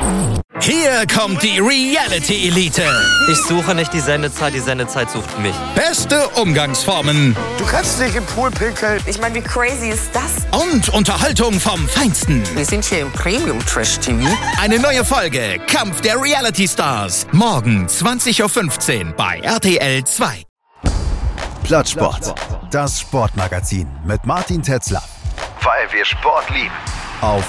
Hier kommt die Reality Elite. Ich suche nicht die Sendezeit sucht mich. Beste Umgangsformen. Du kannst nicht im Pool pinkeln. Ich meine, wie crazy ist das? Und Unterhaltung vom Feinsten. Wir sind hier im Premium-Trash-TV. Eine neue Folge Kampf der Reality Stars. Morgen 20.15 Uhr bei RTL 2. Plattsport. Das Sportmagazin mit Martin Tetzlaff. Weil wir Sport lieben. Auf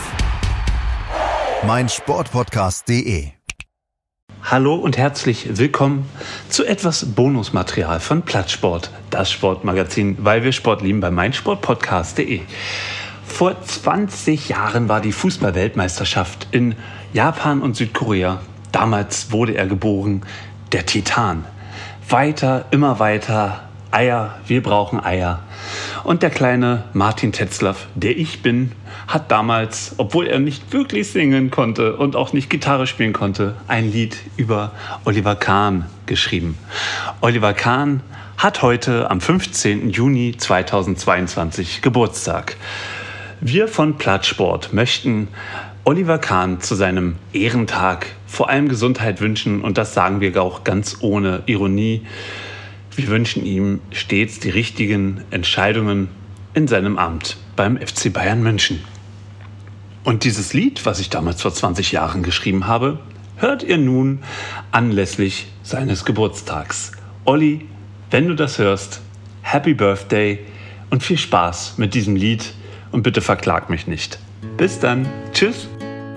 meinsportpodcast.de. Hallo und herzlich willkommen zu etwas Bonusmaterial von Plattsport, das Sportmagazin, weil wir Sport lieben, bei meinsportpodcast.de. Vor 20 Jahren war die Fußball-Weltmeisterschaft in Japan und Südkorea. Damals wurde er geboren, der Titan. Weiter, immer weiter, Eier, wir brauchen Eier. Und der kleine Martin Tetzlaff, der ich bin, hat damals, obwohl er nicht wirklich singen konnte und auch nicht Gitarre spielen konnte, ein Lied über Oliver Kahn geschrieben. Oliver Kahn hat heute am 15. Juni 2022 Geburtstag. Wir von Plattsport möchten Oliver Kahn zu seinem Ehrentag vor allem Gesundheit wünschen, und das sagen wir auch ganz ohne Ironie. Wir wünschen ihm stets die richtigen Entscheidungen in seinem Amt beim FC Bayern München. Und dieses Lied, was ich damals vor 20 Jahren geschrieben habe, hört ihr nun anlässlich seines Geburtstags. Olli, wenn du das hörst, Happy Birthday und viel Spaß mit diesem Lied und bitte verklag mich nicht. Bis dann. Tschüss.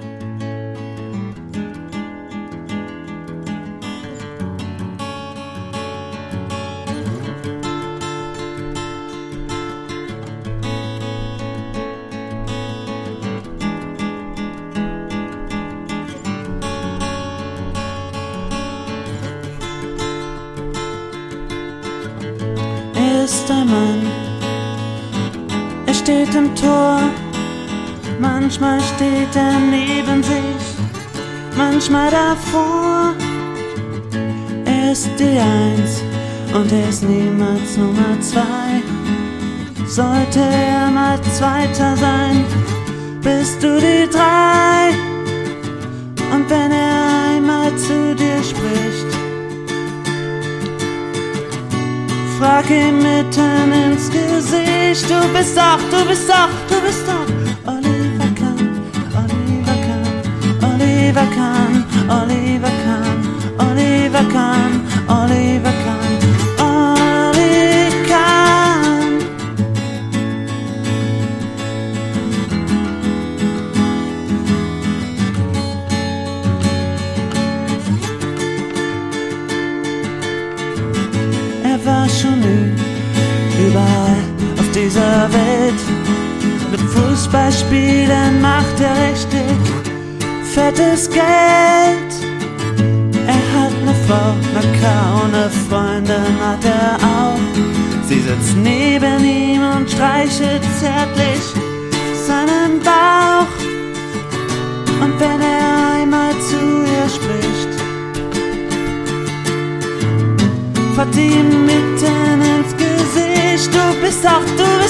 Ist ein Mann, er steht im Tor, manchmal steht er neben sich, manchmal davor. Er ist die Eins und er ist niemals Nummer 2. Sollte er mal Zweiter sein, bist du die 3. Und wenn er einmal zu dir spricht, frag ihn mitten ins Gesicht. Du bist doch Oliver Kahn, Oliver Kahn, Oliver Kahn, Oliver Kahn, Oliver Kahn, Oliver Kahn, Oli Kahn. Er war schon überall auf dieser Welt. Mit Fußballspielen macht er richtig fettes Geld. Er hat eine Frau, eine Freundin hat er auch. Sie sitzt neben ihm und streichelt zärtlich seinen Bauch. Und wenn er einmal zu ihr spricht, fährt ihm mitten ins Gesicht. Du bist doch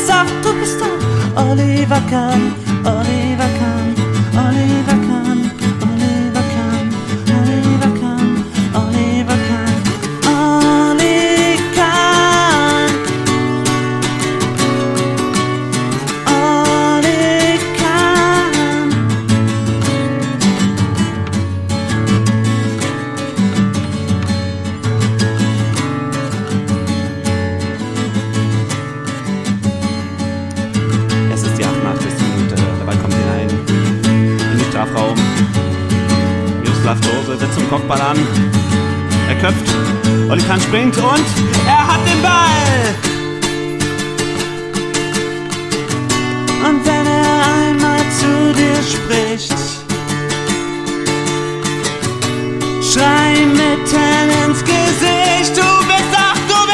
Oliver Kahn, Oliver Kahn, Oliver Kahn, Oliver Kahn, Oliver Kahn, Oliver Kahn, Oli Kahn, Oli Kahn. Es ist die 88. Minute, der Ball kommt hinein in den Strafraum. Miroslav Klose setzt zum Kopfball an. Er köpft, Oli Kahn springt und er hat den Ball! Und wenn er einmal zu dir spricht, schrei mitten ins Gesicht. Du bist doch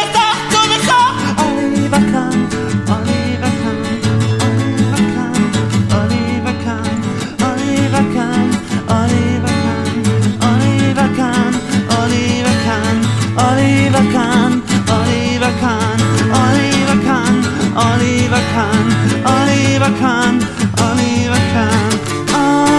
Oliver Kahn, Oliver Kahn, Oliver Kahn, Oliver Kahn, Oliver Kahn, Oliver Kahn, Oliver Kahn, Oliver Kahn, Oliver Kahn, Oliver Kahn, Oliver Kahn, Oliver Kahn, Oliver Kahn, Oliver Kahn,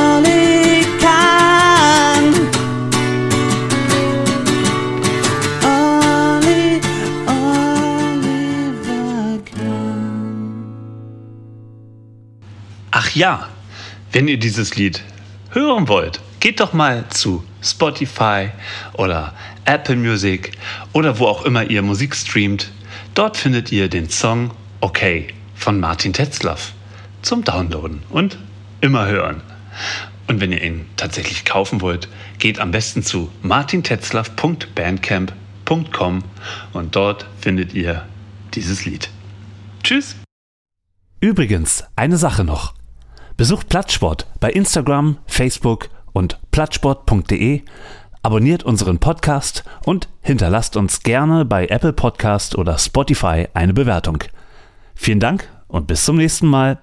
ja, wenn ihr dieses Lied hören wollt, geht doch mal zu Spotify oder Apple Music oder wo auch immer ihr Musik streamt. Dort findet ihr den Song Okay von Martin Tetzlaff zum Downloaden und immer hören. Und wenn ihr ihn tatsächlich kaufen wollt, geht am besten zu martintetzlaff.bandcamp.com und dort findet ihr dieses Lied. Tschüss! Übrigens, eine Sache noch. Besucht Plattsport bei Instagram, Facebook und plattsport.de, abonniert unseren Podcast und hinterlasst uns gerne bei Apple Podcast oder Spotify eine Bewertung. Vielen Dank und bis zum nächsten Mal.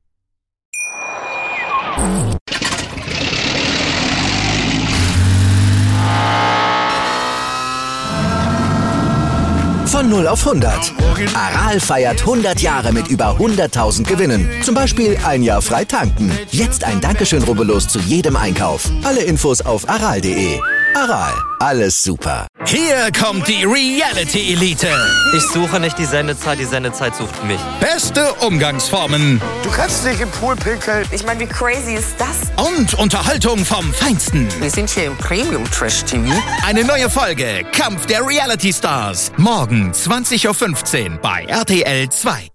Von 0 auf 100. Aral feiert 100 Jahre mit über 100.000 Gewinnen. Zum Beispiel ein Jahr frei tanken. Jetzt ein Dankeschön, rubbellos zu jedem Einkauf. Alle Infos auf aral.de. Aral, alles super. Hier kommt die Reality Elite. Ich suche nicht die Sendezeit sucht mich. Beste Umgangsformen Du kannst nicht im Pool pinkeln. Ich meine, wie crazy ist das? und Unterhaltung vom Feinsten. Wir sind hier im Premium Trash TV. Eine neue Folge Kampf der Reality Stars. Morgen 20.15 Uhr bei RTL 2.